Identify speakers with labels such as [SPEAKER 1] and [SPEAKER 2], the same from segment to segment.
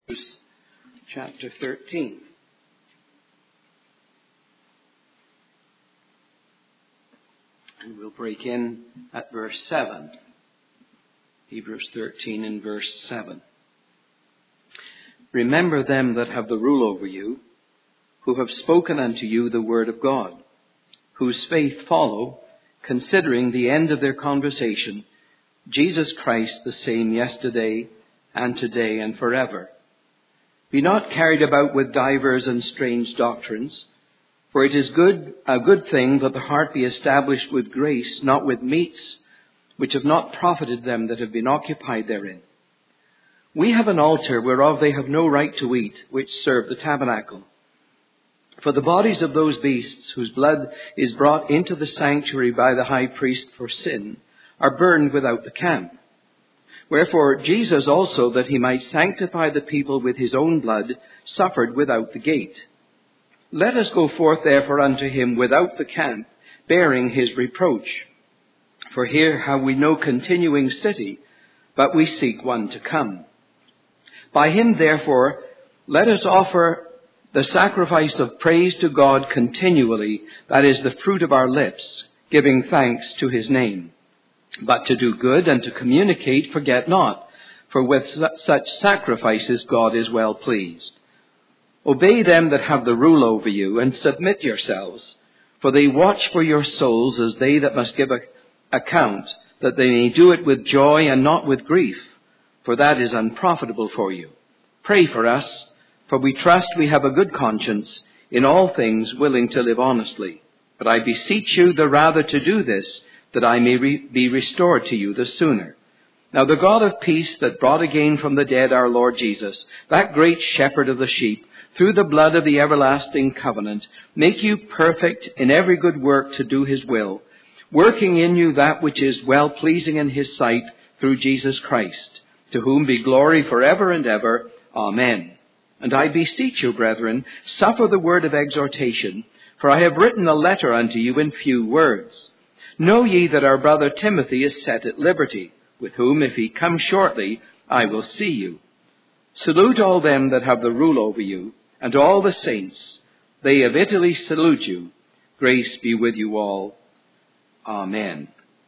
[SPEAKER 1] Chapter 13. And we'll break in at verse 7. Hebrews 13 and verse 7. Remember them that have the rule over you, who have spoken unto you the word of God, whose faith follow, considering the end of their conversation, Jesus Christ the same yesterday and today and forever. Be not carried about with divers and strange doctrines, for it is a good thing that the heart be established with grace, not with meats, which have not profited them that have been occupied therein. We have an altar whereof they have no right to eat, which serve the tabernacle. For the bodies of those beasts, whose blood is brought into the sanctuary by the high priest for sin, are burned without the camp. Wherefore Jesus also, that he might sanctify the people with his own blood, suffered without the gate. Let us go forth therefore unto him without the camp, bearing his reproach. For here have we no continuing city, but we seek one to come. By him therefore let us offer the sacrifice of praise to God continually, that is the fruit of our lips, giving thanks to his name. But to do good and to communicate forget not, for with such sacrifices God is well pleased. Obey them that have the rule over you, and submit yourselves, for they watch for your souls as they that must give account, that they may do it with joy and not with grief, for that is unprofitable for you. Pray for us, for we trust we have a good conscience, in all things willing to live honestly. But I beseech you the rather to do this, that I may be restored to you the sooner. Now the God of peace that brought again from the dead our Lord Jesus, that great shepherd of the sheep, through the blood of the everlasting covenant, make you perfect in every good work to do his will, working in you that which is well-pleasing in his sight through Jesus Christ, to whom be glory forever and ever. Amen. And I beseech you, brethren, suffer the word of exhortation, for I have written a letter unto you in few words. Know ye that our brother Timothy is set at liberty, with whom, if he come shortly, I will see you. Salute all them that have the rule over you, and all the saints. They of Italy salute you. Grace be with you all. Amen.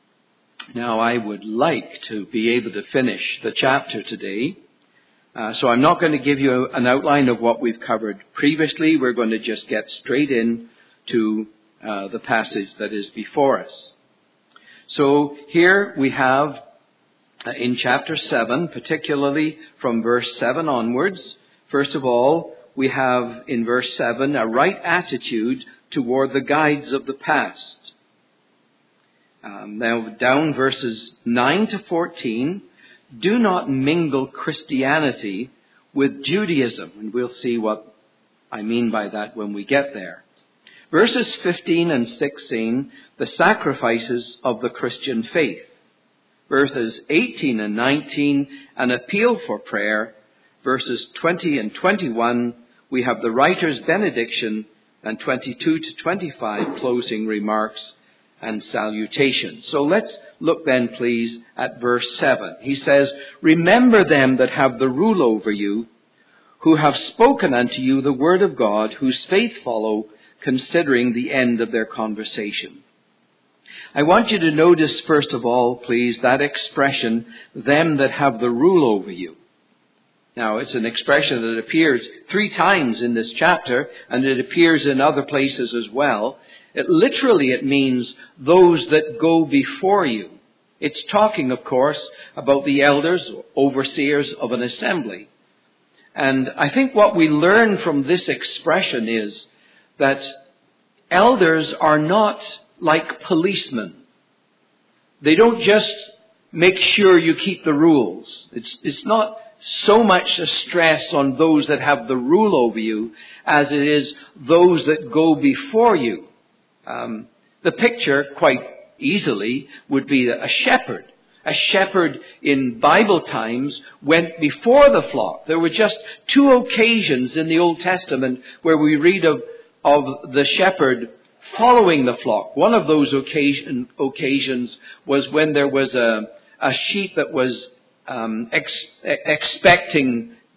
[SPEAKER 1] Now I would like to be able to finish the chapter today. So I'm not going to give you an outline of what we've covered previously. We're going to just get straight in to the passage that is before us. So here we have in chapter 7, particularly from verse 7 onwards, first of all, we have in verse 7 a right attitude toward the guides of the past. Now down verses 9 to 14, do not mingle Christianity with Judaism. And we'll see what I mean by that when we get there. Verses 15 and 16, the sacrifices of the Christian faith. Verses 18 and 19, an appeal for prayer. Verses 20 and 21, we have the writer's benediction, and 22 to 25, closing remarks and salutation. So let's look then, please, at verse 7. He says, remember them that have the rule over you, who have spoken unto you the word of God, whose faith follow, considering the end of their conversation. I want you to notice, first of all, please, that expression, them that have the rule over you. Now, it's an expression that appears 3 times in this chapter, and it appears in other places as well. It means those that go before you. It's talking, of course, about the elders, overseers of an assembly. And I think what we learn from this expression is that elders are not like policemen. They don't just make sure you keep the rules. It's not so much a stress on those that have the rule over you as it is those that go before you. The picture, quite easily, would be a shepherd. A shepherd in Bible times went before the flock. There were just 2 occasions in the Old Testament where we read of the shepherd following the flock. One of those occasions was when there was a sheep that was expecting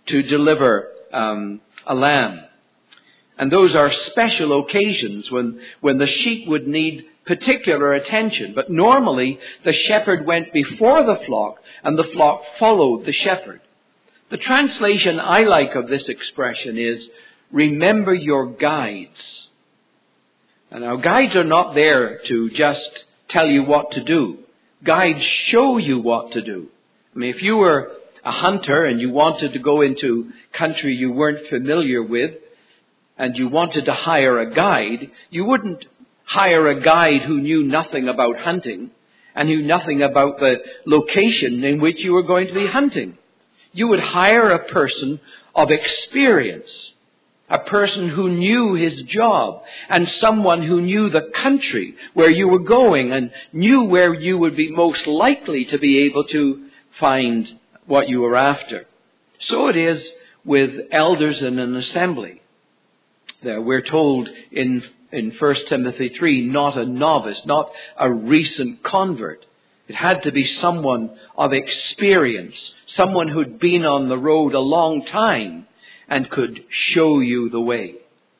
[SPEAKER 1] to deliver a lamb. And those are special occasions when the sheep would need particular attention. But normally the shepherd went before the flock and the flock followed the shepherd. The translation I like of this expression is, remember your guides. And now guides are not there to just tell you what to do. Guides show you what to do. I mean, if you were a hunter and you wanted to go into country you weren't familiar with, and you wanted to hire a guide, you wouldn't hire a guide who knew nothing about hunting and knew nothing about the location in which you were going to be hunting. You would hire a person of experience, a person who knew his job, and someone who knew the country where you were going and knew where you would be most likely to be able to find what you were after. So it is with elders in an assembly. There we're told in 1 Timothy 3, not a novice, not a recent convert. It had to be someone of experience, someone who'd been on the road a long time and could show you the way.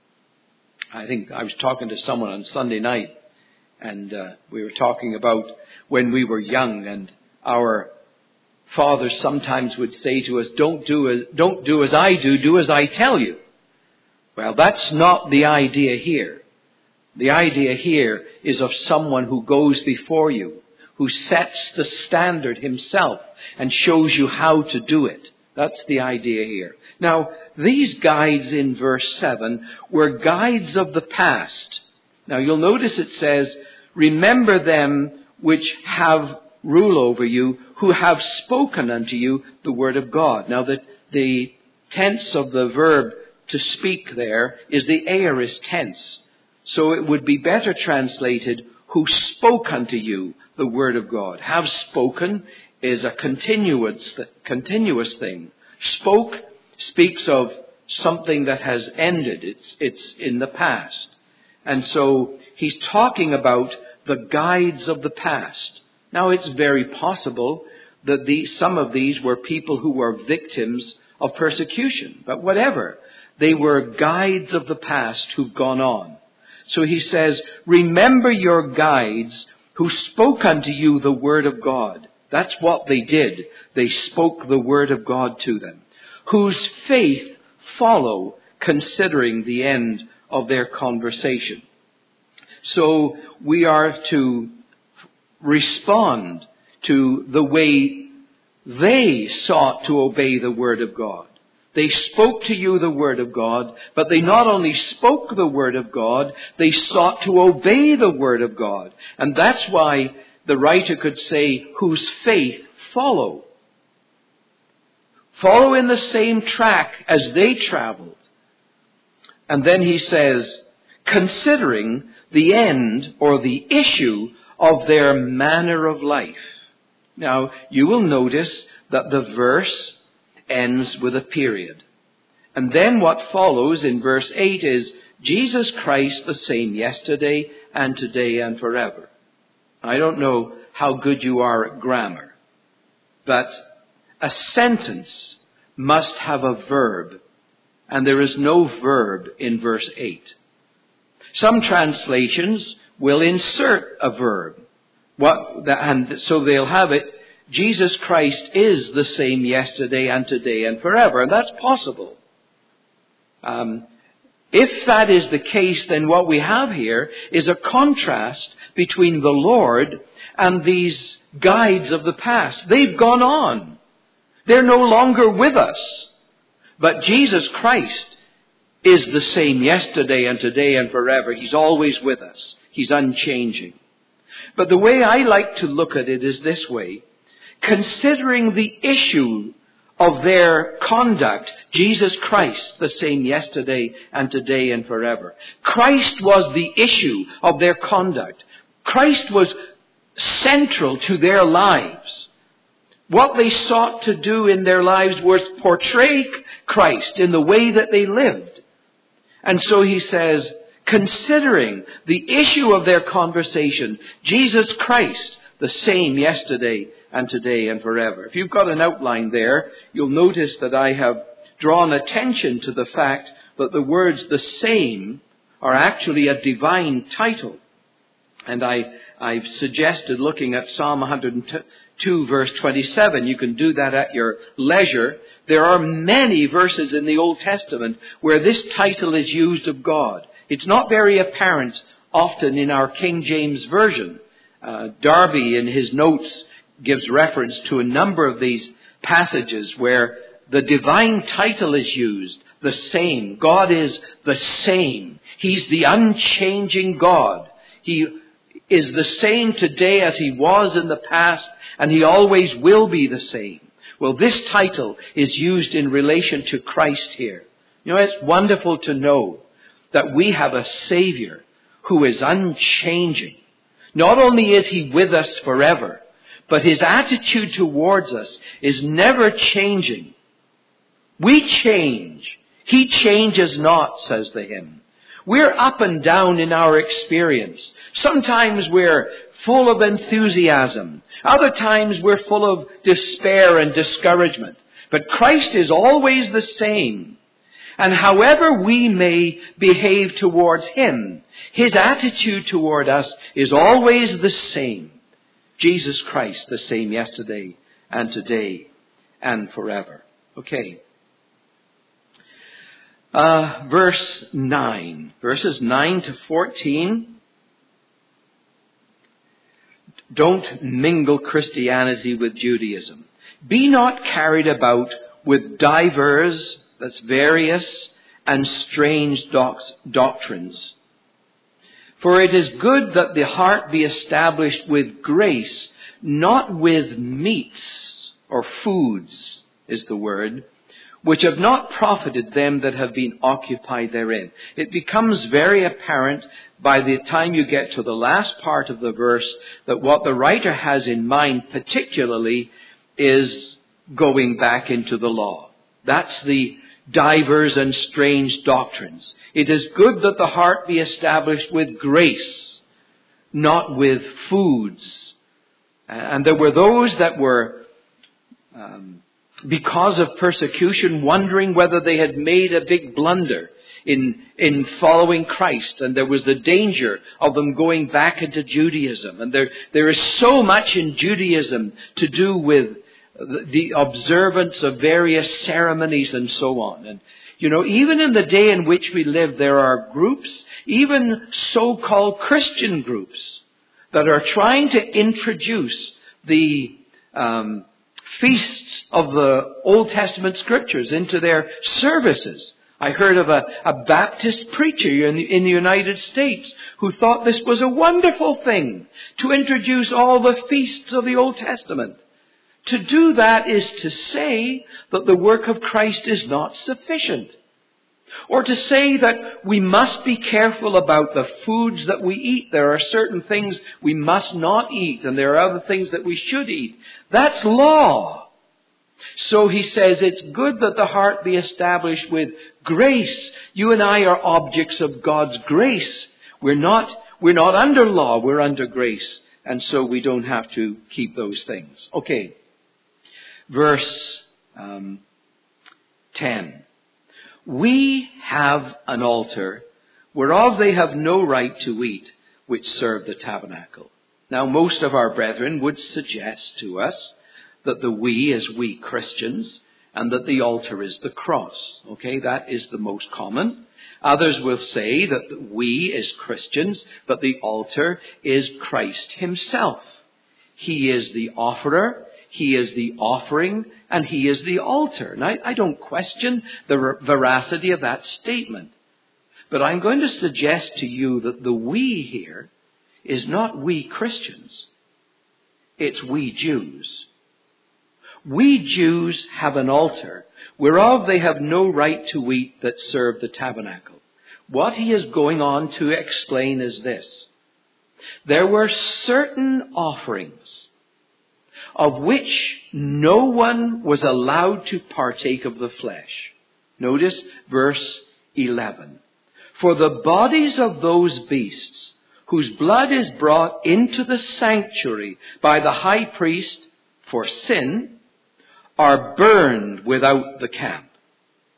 [SPEAKER 1] I think I was talking to someone on Sunday night, and we were talking about when we were young, and our fathers sometimes would say to us, don't do as I do as I tell you. Well, that's not the idea here. The idea here is of someone who goes before you, who sets the standard himself and shows you how to do it. That's the idea here. Now, these guides in verse 7 were guides of the past. Now, you'll notice it says, remember them which have rule over you, who have spoken unto you the word of God. Now, the tense of the verb to speak there is the aorist tense. So it would be better translated, who spoke unto you the word of God. Have spoken is a continuous thing. Spoke speaks of something that has ended. It's in the past. And so he's talking about the guides of the past. Now it's very possible that some of these were people who were victims of persecution. But whatever, they were guides of the past who've gone on. So he says, remember your guides who spoke unto you the word of God. That's what they did. They spoke the word of God to them. Whose faith follow, considering the end of their conversation. So we are to respond to the way they sought to obey the word of God. They spoke to you the word of God, but they not only spoke the word of God, they sought to obey the word of God. And that's why the writer could say, whose faith follow. Follow in the same track as they traveled. And then he says, considering the end or the issue of their manner of life. Now, you will notice that the verse ends with a period. And then what follows in verse 8 is, Jesus Christ the same yesterday and today and forever. I don't know how good you are at grammar, but a sentence must have a verb, and there is no verb in verse 8. Some translations will insert a verb, and so they'll have it, Jesus Christ is the same yesterday and today and forever. And that's possible. If that is the case, then what we have here is a contrast between the Lord and these guides of the past. They've gone on. They're no longer with us. But Jesus Christ is the same yesterday and today and forever. He's always with us. He's unchanging. But the way I like to look at it is this way. Considering the issue of their conduct, Jesus Christ, the same yesterday and today and forever. Christ was the issue of their conduct. Christ was central to their lives. What they sought to do in their lives was portray Christ in the way that they lived. And so he says, considering the issue of their conversation, Jesus Christ, the same yesterday and today and forever. If you've got an outline there, you'll notice that I have drawn attention to the fact that the words "the same" are actually a divine title. And I've suggested looking at Psalm 102 verse 27. You can do that at your leisure. There are many verses in the Old Testament where this title is used of God. It's not very apparent often in our King James Version. Darby in his notes gives reference to a number of these passages where the divine title is used, the same. God is the same. He's the unchanging God. He is the same today as he was in the past, and he always will be the same. Well, this title is used in relation to Christ here. You know, it's wonderful to know that we have a Savior who is unchanging. Not only is he with us forever, but his attitude towards us is never changing. We change. He changes not, says the hymn. We're up and down in our experience. Sometimes we're full of enthusiasm. Other times we're full of despair and discouragement. But Christ is always the same. And however we may behave towards him, his attitude toward us is always the same. Jesus Christ, the same yesterday and today and forever. Okay. Verse 9. Verses 9 to 14. Don't mingle Christianity with Judaism. Be not carried about with divers, that's various, and strange doctrines. For it is good that the heart be established with grace, not with meats or foods, is the word, which have not profited them that have been occupied therein. It becomes very apparent by the time you get to the last part of the verse that what the writer has in mind particularly is going back into the law. That's the divers and strange doctrines. It is good that the heart be established with grace, not with foods. And there were those that were, because of persecution, wondering whether they had made a big blunder in following Christ. And there was the danger of them going back into Judaism. And there is so much in Judaism to do with the observance of various ceremonies and so on. And, you know, even in the day in which we live, there are groups, even so-called Christian groups, that are trying to introduce the feasts of the Old Testament scriptures into their services. I heard of a Baptist preacher in the United States who thought this was a wonderful thing to introduce all the feasts of the Old Testament. To do that is to say that the work of Christ is not sufficient. Or to say that we must be careful about the foods that we eat. There are certain things we must not eat, and there are other things that we should eat. That's law. So he says it's good that the heart be established with grace. You and I are objects of God's grace. We're not under law, we're under grace. And so we don't have to keep those things. Okay. Verse 10. We have an altar whereof they have no right to eat, which serve the tabernacle. Now, most of our brethren would suggest to us that the we is we Christians and that the altar is the cross. Okay, that is the most common. Others will say that the we is Christians, but the altar is Christ himself. He is the offerer. He is the offering, and he is the altar. And I don't question the veracity of that statement. But I'm going to suggest to you that the we here is not we Christians. It's we Jews. We Jews have an altar whereof they have no right to eat that serve the tabernacle. What he is going on to explain is this. There were certain offerings of which no one was allowed to partake of the flesh. Notice verse 11. For the bodies of those beasts whose blood is brought into the sanctuary by the high priest for sin are burned without the camp.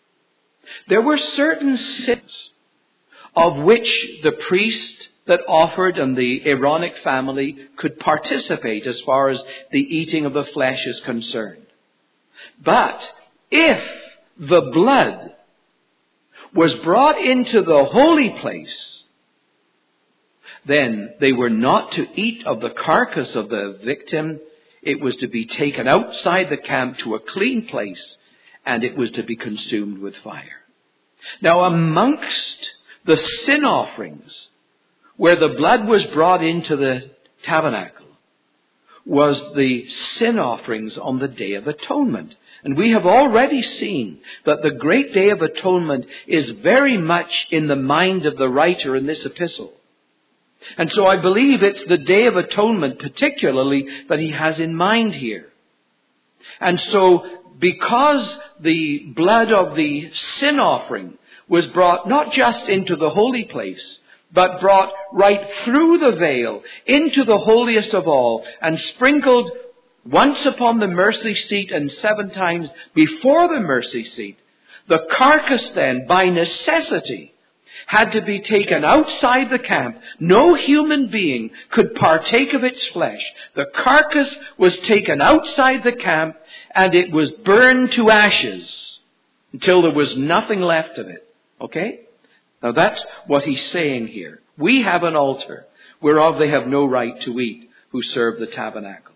[SPEAKER 1] There were certain sins of which the priest that offered and the Aaronic family could participate as far as the eating of the flesh is concerned. But if the blood was brought into the holy place, then they were not to eat of the carcass of the victim. It was to be taken outside the camp to a clean place, and it was to be consumed with fire. Now, amongst the sin offerings where the blood was brought into the tabernacle was the sin offerings on the Day of Atonement. And we have already seen that the great Day of Atonement is very much in the mind of the writer in this epistle. And so I believe it's the Day of Atonement particularly that he has in mind here. And so because the blood of the sin offering was brought not just into the holy place, but brought right through the veil into the holiest of all and sprinkled once upon the mercy seat and 7 times before the mercy seat, the carcass then, by necessity, had to be taken outside the camp. No human being could partake of its flesh. The carcass was taken outside the camp and it was burned to ashes until there was nothing left of it. Okay? Now that's what he's saying here. We have an altar whereof they have no right to eat who serve the tabernacle.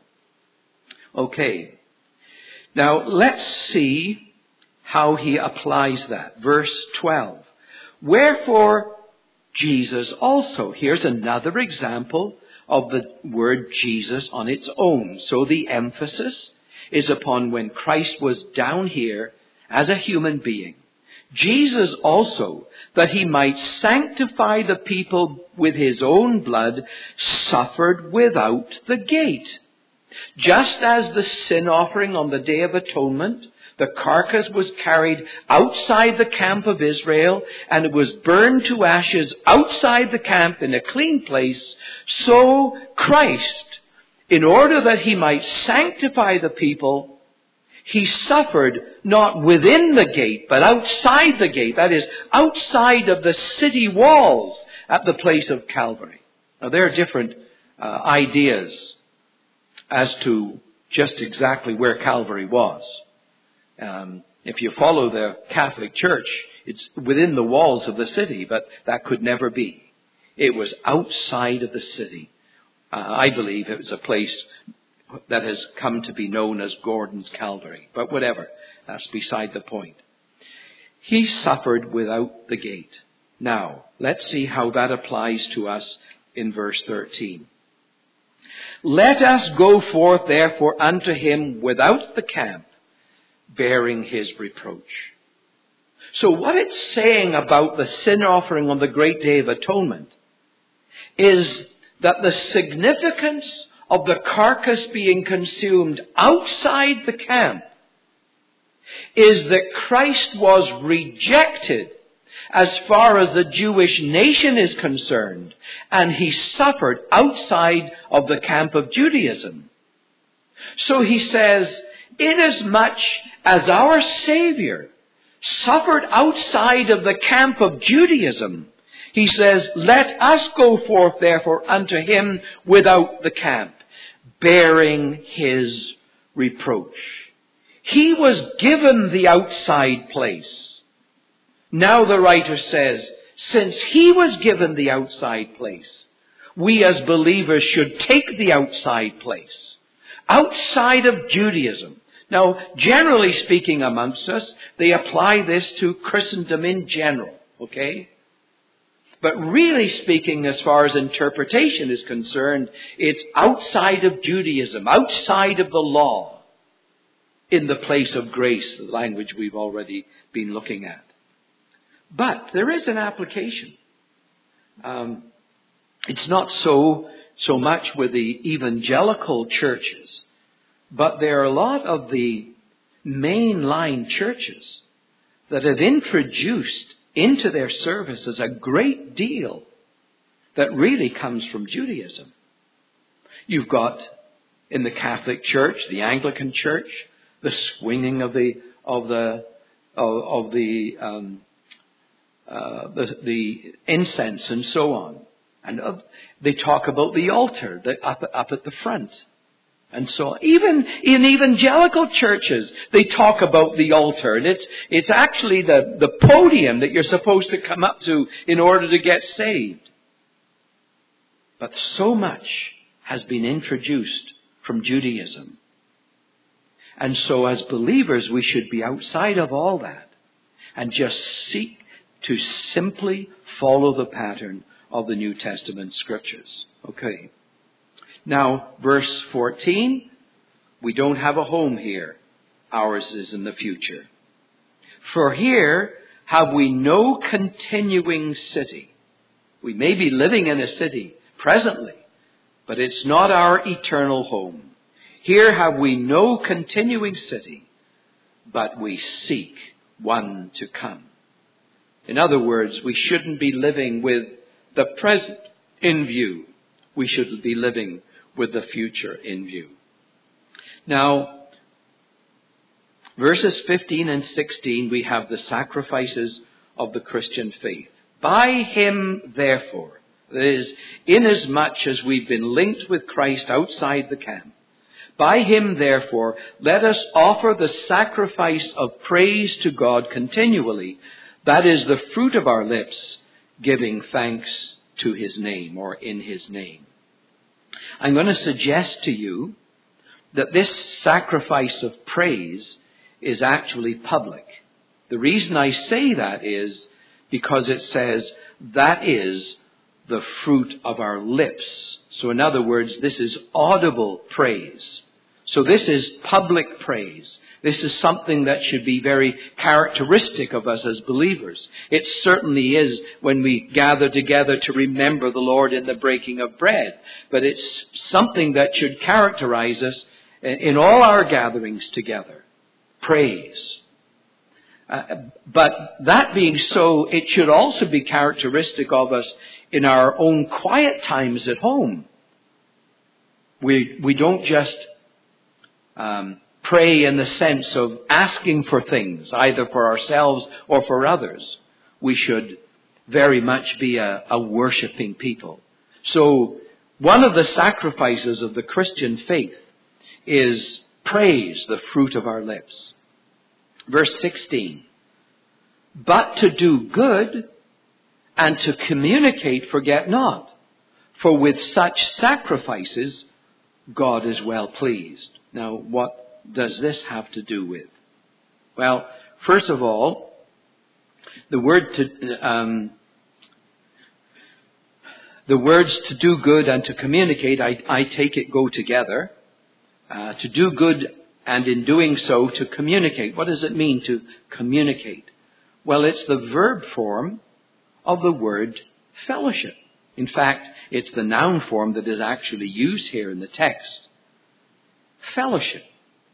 [SPEAKER 1] Okay. Now let's see how he applies that. Verse 12. Wherefore Jesus also. Here's another example of the word Jesus on its own. So the emphasis is upon when Christ was down here as a human being. Jesus also, that he might sanctify the people with his own blood, suffered without the gate. Just as the sin offering on the Day of Atonement, the carcass was carried outside the camp of Israel and it was burned to ashes outside the camp in a clean place, so Christ, in order that he might sanctify the people, he suffered not within the gate, but outside the gate. That is, outside of the city walls at the place of Calvary. Now, there are different ideas as to just exactly where Calvary was. If you follow the Catholic Church, it's within the walls of the city, but that could never be. It was outside of the city. I believe it was a place that has come to be known as Gordon's Calvary. But whatever, that's beside the point. He suffered without the gate. Now, let's see how that applies to us in verse 13. Let us go forth therefore unto him without the camp, bearing his reproach. So what it's saying about the sin offering on the great Day of Atonement is that the significance of the carcass being consumed outside the camp is that Christ was rejected as far as the Jewish nation is concerned, and he suffered outside of the camp of Judaism. So he says, inasmuch as our Savior suffered outside of the camp of Judaism, he says, let us go forth therefore unto him without the camp, bearing his reproach. He was given the outside place. Now the writer says, since he was given the outside place, we as believers should take the outside place, outside of Judaism. Now, generally speaking amongst us, they apply this to Christendom in general, okay? But really speaking, as far as interpretation is concerned, it's outside of Judaism, outside of the law, in the place of grace, the language we've already been looking at. But there is an application. It's not so much with the evangelical churches, but there are a lot of the mainline churches that have introduced into their services a great deal that really comes from Judaism. You've got in the Catholic Church, the Anglican Church, the swinging of the of the incense and so on. And they talk about the altar up at the front. And so even in evangelical churches, they talk about the altar. And it's actually the podium that you're supposed to come up to in order to get saved. But so much has been introduced from Judaism. And so as believers, we should be outside of all that and just seek to simply follow the pattern of the New Testament scriptures. Okay. Now, verse 14, we don't have a home here. Ours is in the future. For here have we no continuing city. We may be living in a city presently, but it's not our eternal home. Here have we no continuing city, but we seek one to come. In other words, we shouldn't be living with the present in view. We should be living with the future in view. Now, verses 15 and 16, we have the sacrifices of the Christian faith. By him, therefore, that is, inasmuch as we've been linked with Christ outside the camp, by him, therefore, let us offer the sacrifice of praise to God continually. That is the fruit of our lips, giving thanks to his name, or in his name. I'm going to suggest to you that this sacrifice of praise is actually public. The reason I say that is because it says that is the fruit of our lips. So in other words, this is audible praise. So this is public praise. This is something that should be very characteristic of us as believers. It certainly is when we gather together to remember the Lord in the breaking of bread. But it's something that should characterize us in all our gatherings together. Praise. But that being so, it should also be characteristic of us in our own quiet times at home. We don't just pray in the sense of asking for things, either for ourselves or for others. We should very much be a worshiping people. So one of the sacrifices of the Christian faith is praise, the fruit of our lips. Verse 16, but to do good and to communicate forget not, for with such sacrifices God is well pleased. Now, what does this have to do with? Well, first of all, the words to do good and to communicate, I take it go together. To do good and in doing so to communicate. What does it mean to communicate? Well, it's the verb form of the word fellowship. In fact, it's the noun form that is actually used here in the text. Fellowship.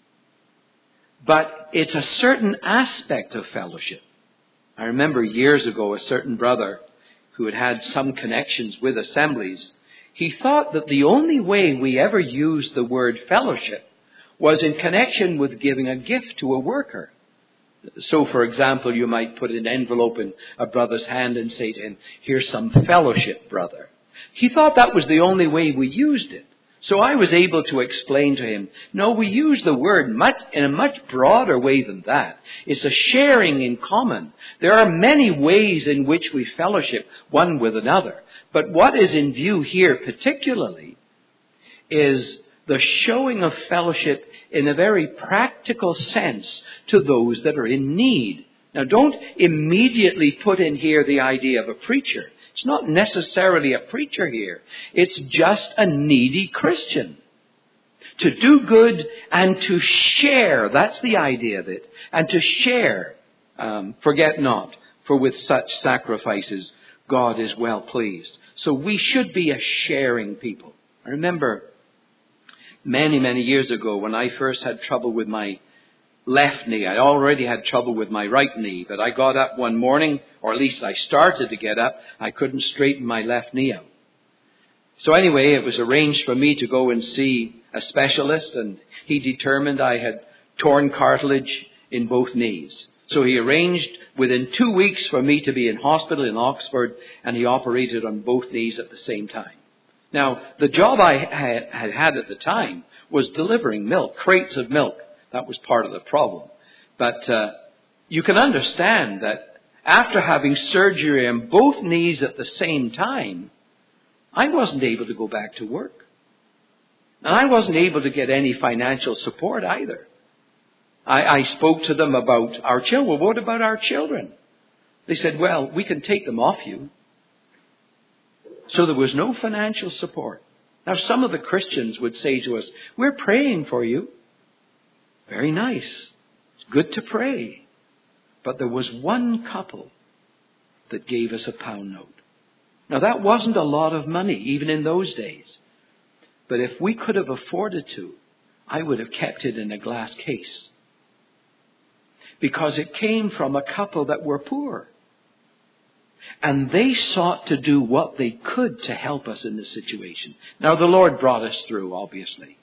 [SPEAKER 1] But it's a certain aspect of fellowship. I remember years ago a certain brother who had had some connections with assemblies. He thought that the only way we ever used the word fellowship was in connection with giving a gift to a worker. So, for example, you might put an envelope in a brother's hand and say to him, here's some fellowship, brother. He thought that was the only way we used it. So I was able to explain to him, no, we use the word in a much broader way than that. It's a sharing in common. There are many ways in which we fellowship one with another. But what is in view here particularly is the showing of fellowship in a very practical sense to those that are in need. Now, don't immediately put in here the idea of a preacher. It's not necessarily a preacher here. It's just a needy Christian. To do good and to share, that's the idea of it. And to share, forget not, for with such sacrifices God is well pleased. So we should be a sharing people. I remember many, many years ago when I first had trouble with my left knee. I already had trouble with my right knee, but I got up one morning, or at least I started to get up. I couldn't straighten my left knee out. So anyway, it was arranged for me to go and see a specialist, and he determined I had torn cartilage in both knees. So he arranged within 2 weeks for me to be in hospital in Oxford, and he operated on both knees at the same time. Now, the job I had at the time was delivering milk, crates of milk. That was part of the problem. But you can understand that after having surgery on both knees at the same time, I wasn't able to go back to work. And I wasn't able to get any financial support either. I spoke to them about our children. Well, what about our children? They said, well, we can take them off you. So there was no financial support. Now, some of the Christians would say to us, we're praying for you. Very nice. It's good to pray. But there was one couple that gave us a £1 note. Now, that wasn't a lot of money, even in those days. But if we could have afforded to, I would have kept it in a glass case. Because it came from a couple that were poor. And they sought to do what they could to help us in this situation. Now, the Lord brought us through, obviously.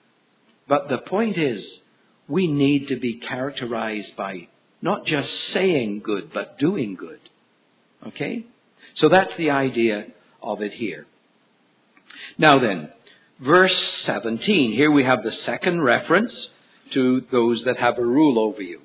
[SPEAKER 1] But the point is, we need to be characterized by not just saying good, but doing good. Okay? So that's the idea of it here. Now then, verse 17. Here we have the second reference to those that have a rule over you.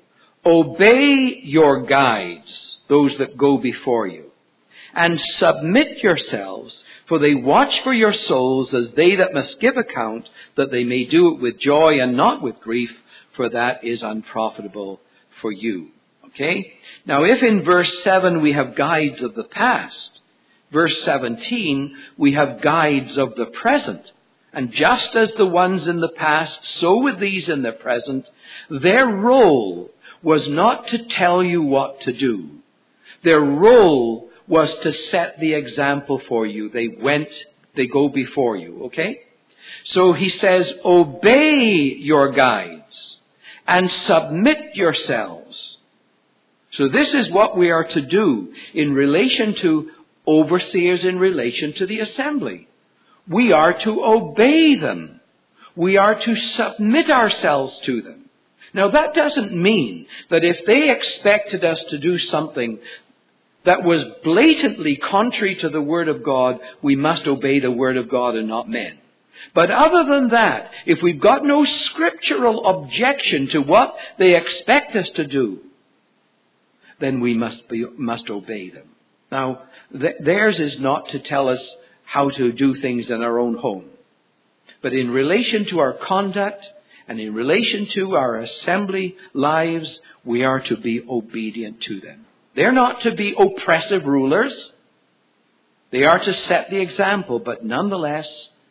[SPEAKER 1] Obey your guides, those that go before you, and submit yourselves, for they watch for your souls as they that must give account, that they may do it with joy and not with grief, for that is unprofitable for you. Okay? Now, if in verse 7 we have guides of the past, verse 17 we have guides of the present. And just as the ones in the past, so with these in the present, their role was not to tell you what to do. Their role was to set the example for you. They go before you, okay? So he says, obey your guides and submit yourselves. So this is what we are to do in relation to overseers, in relation to the assembly. We are to obey them. We are to submit ourselves to them. Now, that doesn't mean that if they expected us to do something that was blatantly contrary to the Word of God, we must obey the Word of God and not men. But other than that, if we've got no scriptural objection to what they expect us to do, then we must obey them. Now, theirs is not to tell us how to do things in our own home. But in relation to our conduct and in relation to our assembly lives, we are to be obedient to them. They're not to be oppressive rulers. They are to set the example, but nonetheless,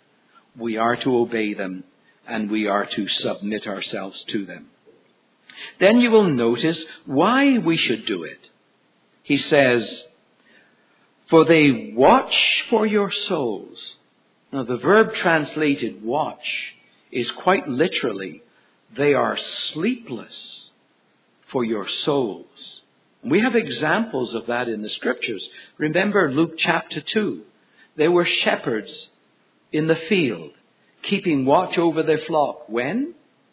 [SPEAKER 1] we are to obey them and we are to submit ourselves to them. Then you will notice why we should do it. He says, for they watch for your souls. Now, the verb translated watch is quite literally, they are sleepless for your souls. We have examples of that in the scriptures. Remember Luke chapter 2. There were shepherds in the field keeping watch over their flock. When?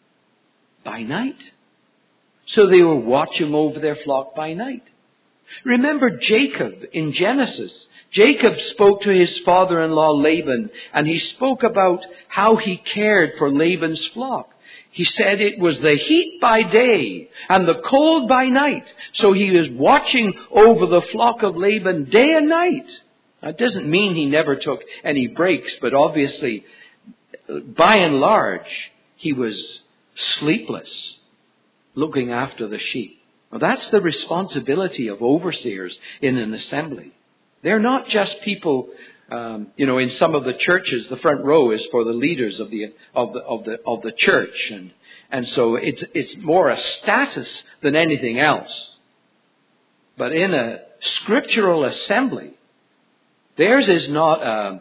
[SPEAKER 1] By night. So they were watching over their flock by night. Remember Jacob in Genesis. Jacob spoke to his father-in-law Laban, and he spoke about how he cared for Laban's flock. He said it was the heat by day and the cold by night. So he was watching over the flock of Laban day and night. That doesn't mean he never took any breaks, but obviously, by and large, he was sleepless, looking after the sheep. Well, that's the responsibility of overseers in an assembly. They're not just people, in some of the churches, the front row is for the leaders of the church, and so it's more a status than anything else. But in a scriptural assembly, theirs is not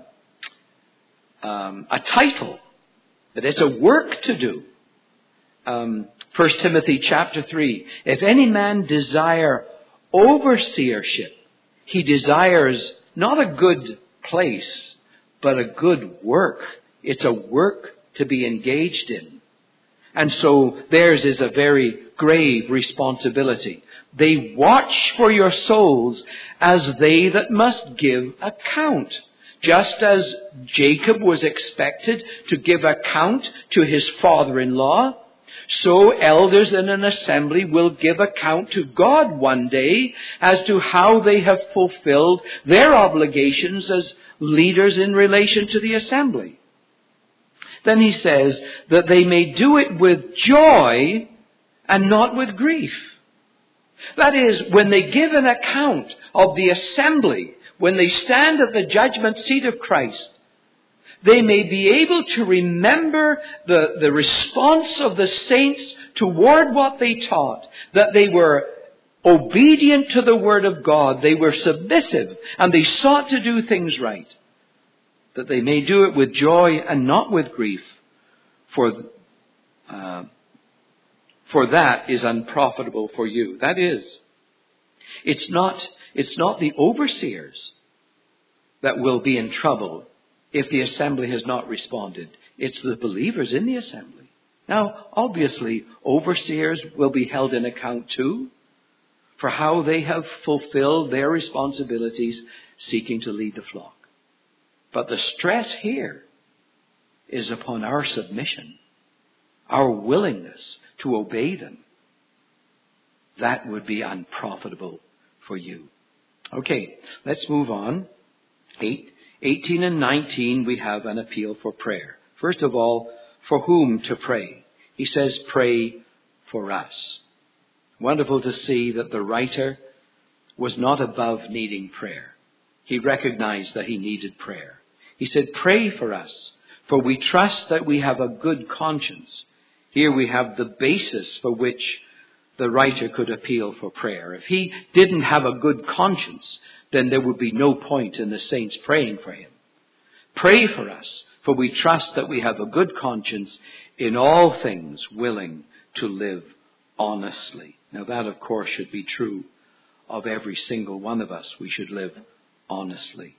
[SPEAKER 1] a title, but it's a work to do. 1 Timothy chapter 3. If any man desire overseership, he desires not a good place, but a good work. It's a work to be engaged in. And so theirs is a very grave responsibility. They watch for your souls as they that must give account. Just as Jacob was expected to give account to his father-in-law, so elders in an assembly will give account to God one day as to how they have fulfilled their obligations as leaders in relation to the assembly. Then he says that they may do it with joy and not with grief. That is, when they give an account of the assembly, when they stand at the judgment seat of Christ, they may be able to remember the response of the saints toward what they taught, that they were obedient to the Word of God, they were submissive, and they sought to do things right. That they may do it with joy and not with grief, for that is unprofitable for you. That is, it's not the overseers that will be in trouble if the assembly has not responded. It's the believers in the assembly. Now, obviously, overseers will be held in account too for how they have fulfilled their responsibilities seeking to lead the flock. But the stress here is upon our submission, our willingness to obey them. That would be unprofitable for you. Okay, let's move on. 18 and 19, we have an appeal for prayer. First of all, for whom to pray? He says, pray for us. Wonderful to see that the writer was not above needing prayer. He recognized that he needed prayer. He said, pray for us, for we trust that we have a good conscience. Here we have the basis for which the writer could appeal for prayer. If he didn't have a good conscience, then there would be no point in the saints praying for him. Pray for us, for we trust that we have a good conscience, in all things willing to live honestly. Now that, of course, should be true of every single one of us. We should live honestly.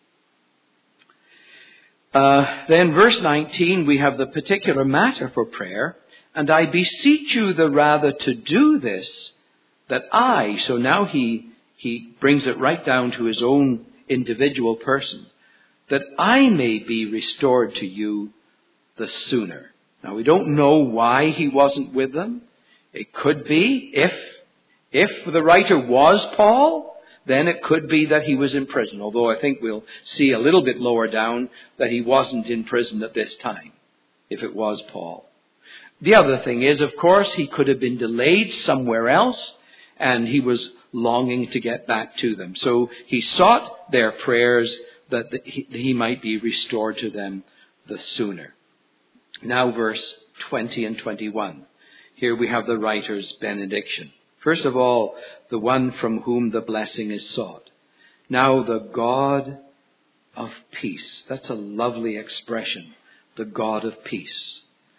[SPEAKER 1] Then verse 19, we have the particular matter for prayer. And I beseech you the rather to do this, that I, so now he brings it right down to his own individual person, that I may be restored to you the sooner. Now we don't know why he wasn't with them. It could be, if the writer was Paul, then it could be that he was in prison. Although I think we'll see a little bit lower down that he wasn't in prison at this time, if it was Paul. The other thing is, of course, he could have been delayed somewhere else, and he was longing to get back to them. So he sought their prayers that he might be restored to them the sooner. Now verse 20 and 21. Here we have the writer's benediction. First of all, the one from whom the blessing is sought. Now the God of peace. That's a lovely expression. The God of peace.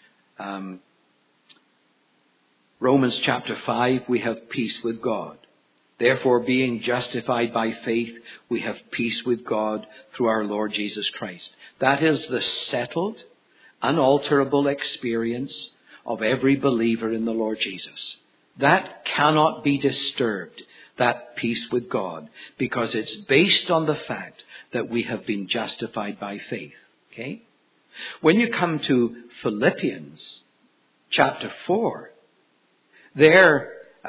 [SPEAKER 1] Romans chapter 5, we have peace with God. Therefore, being justified by faith, we have peace with God through our Lord Jesus Christ. That is the settled, unalterable experience of every believer in the Lord Jesus. That cannot be disturbed, that peace with God, because it's based on the fact that we have been justified by faith. Okay? When you come to Philippians chapter 4, there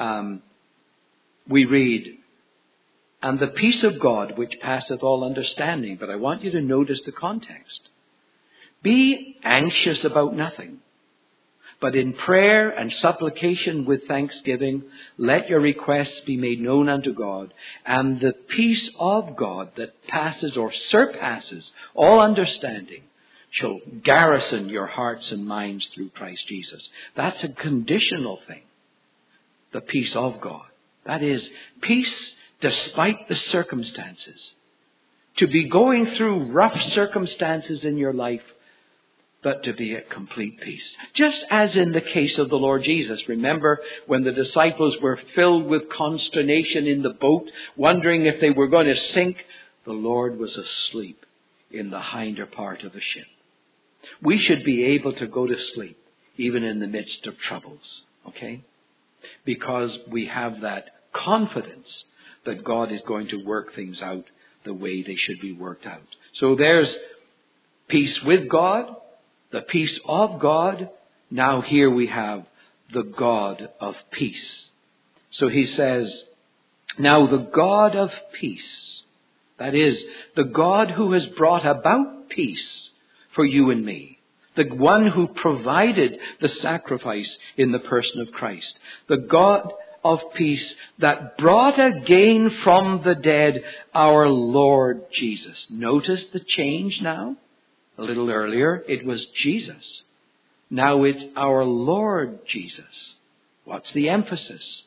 [SPEAKER 1] we read, and the peace of God which passeth all understanding. But I want you to notice the context. Be anxious about nothing, but in prayer and supplication with thanksgiving, let your requests be made known unto God. And the peace of God that passes or surpasses all understanding shall garrison your hearts and minds through Christ Jesus. That's a conditional thing. The peace of God. That is, peace despite the circumstances. To be going through rough circumstances in your life, but to be at complete peace. Just as in the case of the Lord Jesus. Remember when the disciples were filled with consternation in the boat, wondering if they were going to sink, the Lord was asleep in the hinder part of the ship. We should be able to go to sleep even in the midst of troubles. Okay? Because we have that confidence that God is going to work things out the way they should be worked out. So there's peace with God, the peace of God. Now here we have the God of peace. So he says, now the God of peace, that is, the God who has brought about peace for you and me, the one who provided the sacrifice in the person of Christ, the God of peace that brought again from the dead our Lord Jesus. Notice the change now. A little earlier, it was Jesus. Now it's our Lord Jesus. What's the emphasis?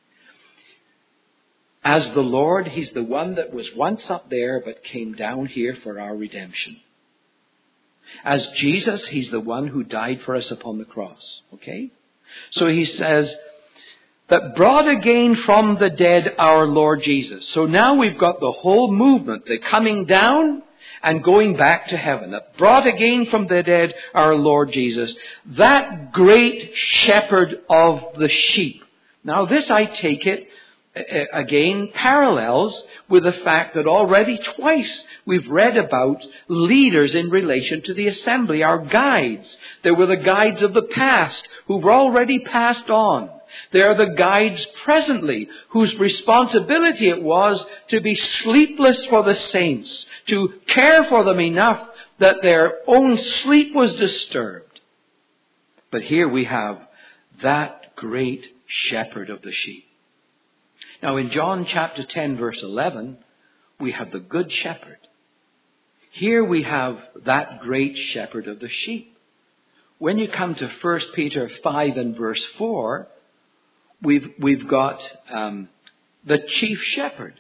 [SPEAKER 1] As the Lord, he's the one that was once up there but came down here for our redemption. As Jesus, he's the one who died for us upon the cross. Okay? So he says, that brought again from the dead our Lord Jesus. So now we've got the whole movement, the coming down and going back to heaven. That brought again from the dead our Lord Jesus, that great shepherd of the sheep. Now this, I take it, again parallels with the fact that already twice we've read about leaders in relation to the assembly, our guides. There were the guides of the past who've already passed on. There are the guides presently whose responsibility it was to be sleepless for the saints, to care for them enough that their own sleep was disturbed. But here we have that great shepherd of the sheep. Now in John chapter 10 verse 11, we have the good shepherd. Here we have that great shepherd of the sheep. When you come to 1 Peter 5 and verse 4, we've got the chief shepherd.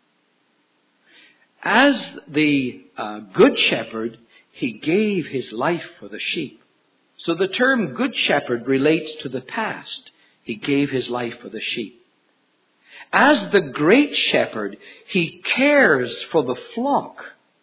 [SPEAKER 1] As the good shepherd, he gave his life for the sheep. So the term good shepherd relates to the past. He gave his life for the sheep. As the great shepherd, he cares for the flock.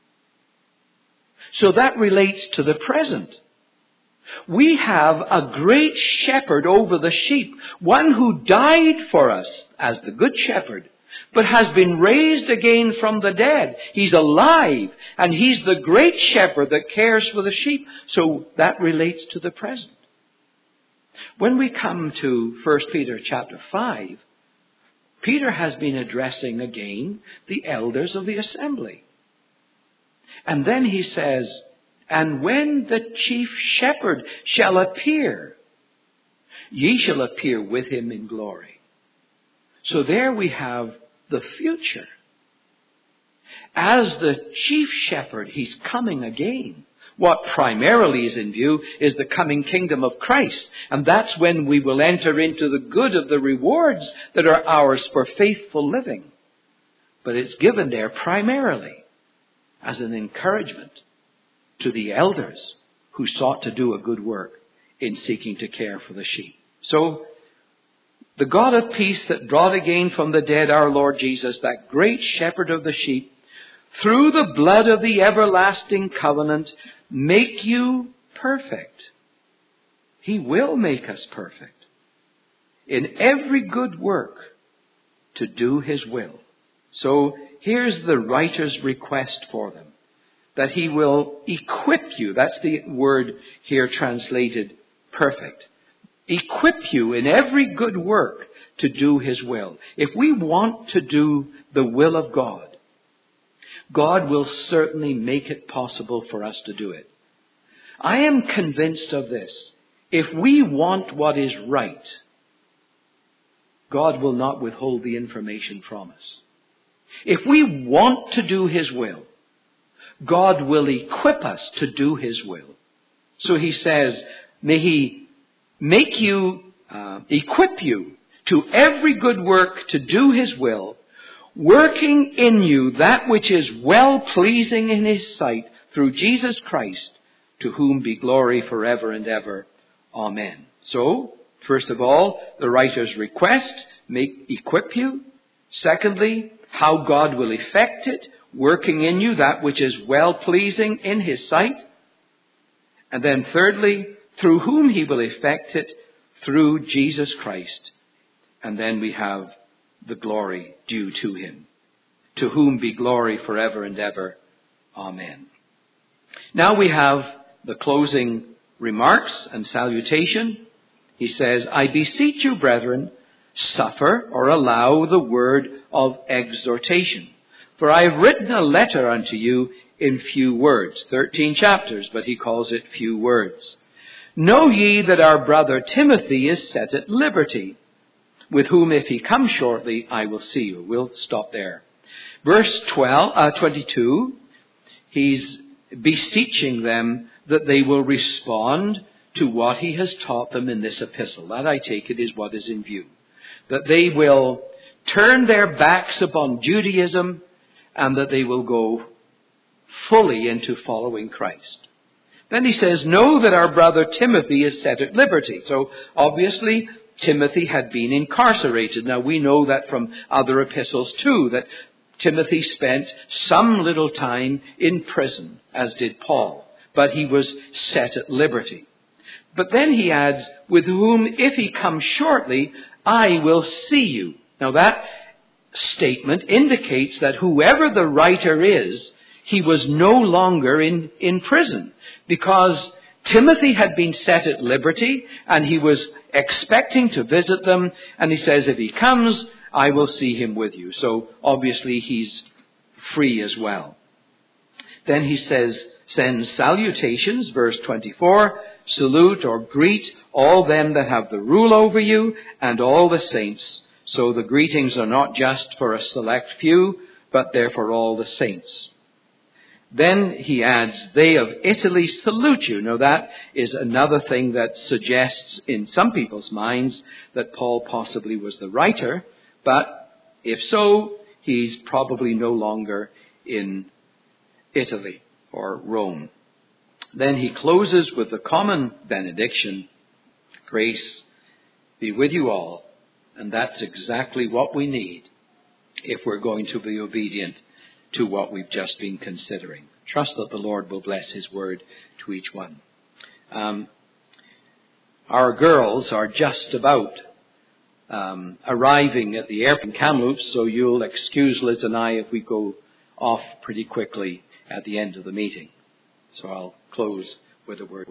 [SPEAKER 1] So that relates to the present. We have a great shepherd over the sheep, one who died for us as the good shepherd, but has been raised again from the dead. He's alive, and he's the great shepherd that cares for the sheep. So that relates to the present. When we come to 1 Peter chapter 5, Peter has been addressing again the elders of the assembly. And then he says, and when the chief shepherd shall appear, ye shall appear with him in glory. So there we have the future. As the chief shepherd, he's coming again. What primarily is in view is the coming kingdom of Christ. And that's when we will enter into the good of the rewards that are ours for faithful living. But it's given there primarily as an encouragement to the elders who sought to do a good work in seeking to care for the sheep. So, the God of peace that brought again from the dead our Lord Jesus, that great shepherd of the sheep, through the blood of the everlasting covenant, make you perfect. He will make us perfect in every good work to do his will. So here's the writer's request for them, that he will equip you. That's the word here translated perfect. Equip you in every good work to do his will. If we want to do the will of God, God will certainly make it possible for us to do it. I am convinced of this. If we want what is right, God will not withhold the information from us. If we want to do his will, God will equip us to do his will. So he says, may he make you, equip you to every good work to do his will, working in you that which is well-pleasing in his sight through Jesus Christ, to whom be glory forever and ever. Amen. So, first of all, the writer's request, equip you. Secondly, how God will effect it, working in you that which is well-pleasing in his sight. And then thirdly, through whom he will effect it through Jesus Christ. And then we have the glory due to him. To whom be glory forever and ever. Amen. Now we have the closing remarks and salutation. He says, I beseech you, brethren, suffer or allow the word of exhortation. For I have written a letter unto you in few words. 13 chapters, but he calls it few words. Know ye that our brother Timothy is set at liberty, with whom if he comes shortly, I will see you. We'll stop there. Verse 22, he's beseeching them that they will respond to what he has taught them in this epistle. That, I take it, is what is in view. That they will turn their backs upon Judaism and that they will go fully into following Christ. Then he says, know that our brother Timothy is set at liberty. So obviously Timothy had been incarcerated. Now we know that from other epistles too, that Timothy spent some little time in prison, as did Paul. But he was set at liberty. But then he adds, with whom if he comes shortly, I will see you. Now that statement indicates that whoever the writer is, he was no longer in prison, because Timothy had been set at liberty and he was expecting to visit them. And he says, if he comes, I will see him with you. So obviously he's free as well. Then he says, send salutations, verse 24, salute or greet all them that have the rule over you and all the saints. So the greetings are not just for a select few, but they're for all the saints. Then he adds, they of Italy salute you. Now that is another thing that suggests in some people's minds that Paul possibly was the writer. But if so, he's probably no longer in Italy or Rome. Then he closes with the common benediction, grace be with you all. And that's exactly what we need if we're going to be obedient to what we've just been considering. Trust that the Lord will bless his word to each one. Our girls are just about arriving at the airport in Kamloops, so you'll excuse Liz and I if we go off pretty quickly at the end of the meeting. So I'll close with a word.